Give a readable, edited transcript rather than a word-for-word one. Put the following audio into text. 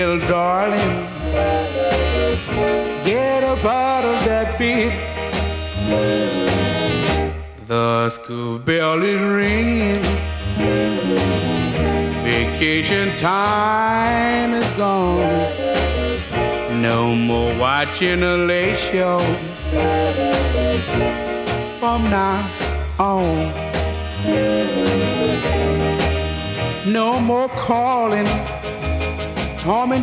Little darling, get up out of that bed. The school bell is ringing. Vacation time is gone. No more watching a late show. From now on, no more calling Tom and